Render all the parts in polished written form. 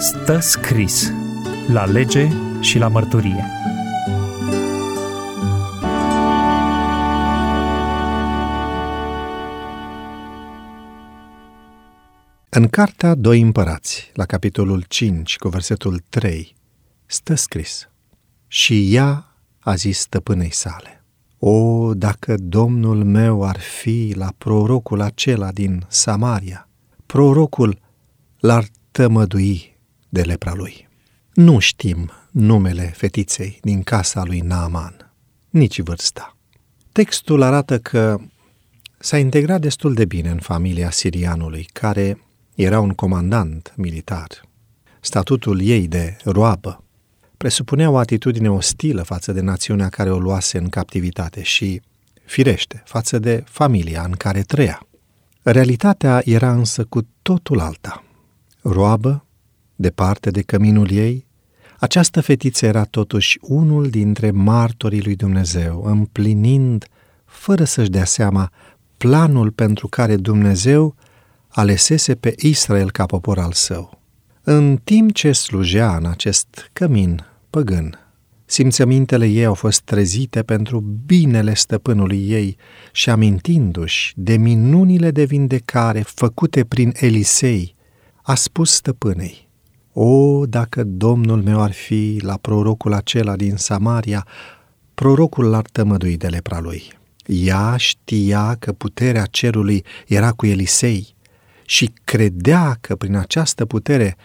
Stă scris la lege și la mărturie. În cartea Doi împărați, la capitolul 5, cu versetul 3, stă scris: Și ea a zis stăpânei sale: O, dacă Domnul meu ar fi la prorocul acela din Samaria, prorocul l-ar tămădui de lepra lui. Nu știm numele fetiței din casa lui Naaman, nici vârsta. Textul arată că s-a integrat destul de bine în familia sirianului, care era un comandant militar. Statutul ei de roabă presupunea o atitudine ostilă față de națiunea care o luase în captivitate și, firește, față de familia în care trăia. Realitatea era însă cu totul alta. Roabă, departe de căminul ei, această fetiță era totuși unul dintre martorii lui Dumnezeu, împlinind, fără să-și dea seama, planul pentru care Dumnezeu alesese pe Israel ca popor al său. În timp ce slujea în acest cămin păgân, simțămintele ei au fost trezite pentru binele stăpânului ei și amintindu-și de minunile de vindecare făcute prin Elisei, a spus stăpânei: O, dacă Domnul meu ar fi la prorocul acela din Samaria, prorocul l-ar tămădui de lepra lui. Ea știa că puterea cerului era cu Elisei și credea că prin această putere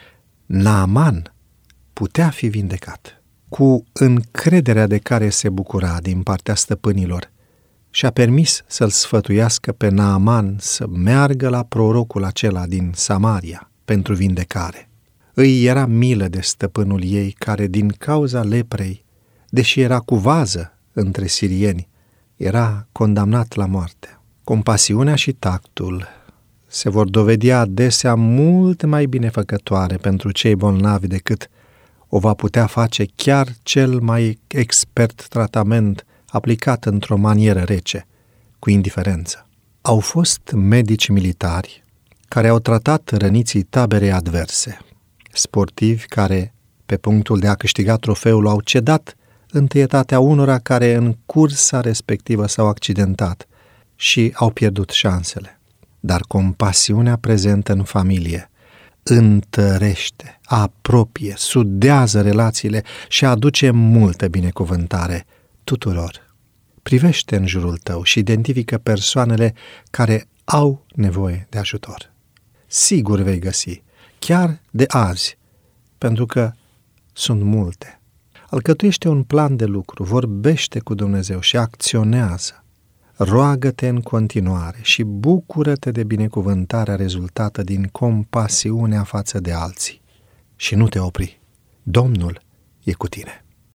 Naaman putea fi vindecat. Cu încrederea de care se bucura din partea stăpânilor, și-a permis să-l sfătuiască pe Naaman să meargă la prorocul acela din Samaria pentru vindecare. Îi era milă de stăpânul ei, care din cauza leprei, deși era cu vază între sirieni, era condamnat la moarte. Compasiunea și tactul se vor dovedi adesea mult mai binefăcătoare pentru cei bolnavi decât o va putea face chiar cel mai expert tratament aplicat într-o manieră rece, cu indiferență. Au fost medici militari care au tratat răniții taberei adverse, sportivi care, pe punctul de a câștiga trofeul, au cedat întâietatea unora care în cursa respectivă s-au accidentat și au pierdut șansele. Dar compasiunea prezentă în familie întărește, apropie, sudează relațiile și aduce multă binecuvântare tuturor. Privește în jurul tău și identifică persoanele care au nevoie de ajutor. Sigur vei găsi, chiar de azi, pentru că sunt multe. Alcătuiește un plan de lucru, vorbește cu Dumnezeu și acționează. Roagă-te în continuare și bucură-te de binecuvântarea rezultată din compasiunea față de alții. Și nu te opri. Domnul e cu tine.